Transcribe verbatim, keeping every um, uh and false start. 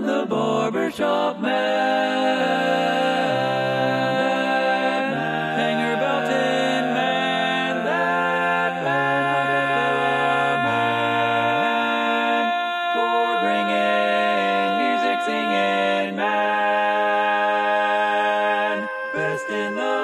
the barbershop man. Hanger belting man. That man. Chord ringing, music singing man. Best in the